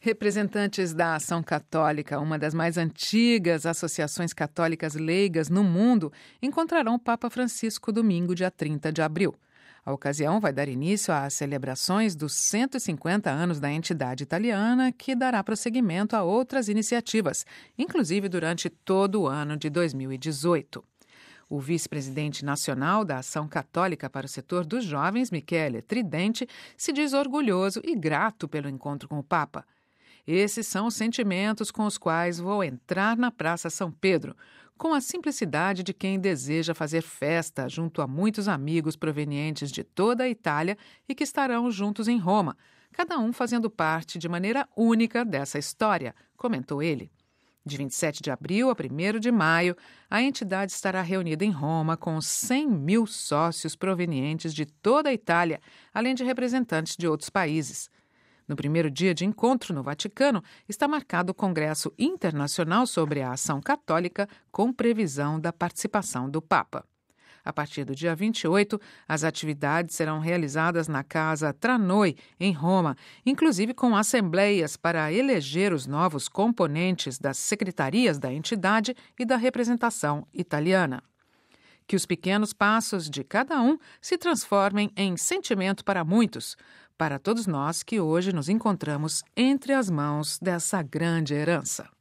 Representantes da Ação Católica, uma das mais antigas associações católicas leigas no mundo, encontrarão o Papa Francisco domingo, dia 30 de abril. A ocasião vai dar início às celebrações dos 150 anos da entidade italiana, que dará prosseguimento a outras iniciativas, inclusive durante todo o ano de 2018. O vice-presidente nacional da Ação Católica para o setor dos jovens, Michele Tridenti, se diz orgulhoso e grato pelo encontro com o Papa. Esses são os sentimentos com os quais vou entrar na Praça São Pedro, com a simplicidade de quem deseja fazer festa junto a muitos amigos provenientes de toda a Itália e que estarão juntos em Roma, cada um fazendo parte de maneira única dessa história, comentou ele. De 27 de abril a 1º de maio, a entidade estará reunida em Roma com 100 mil sócios provenientes de toda a Itália, além de representantes de outros países. No primeiro dia de encontro no Vaticano, está marcado o Congresso Internacional sobre a Ação Católica, com previsão da participação do Papa. A partir do dia 28, as atividades serão realizadas na Casa Tranoi, em Roma, inclusive com assembleias para eleger os novos componentes das secretarias da entidade e da representação italiana. Que os pequenos passos de cada um se transformem em sentimento para muitos, para todos nós que hoje nos encontramos entre as mãos dessa grande herança.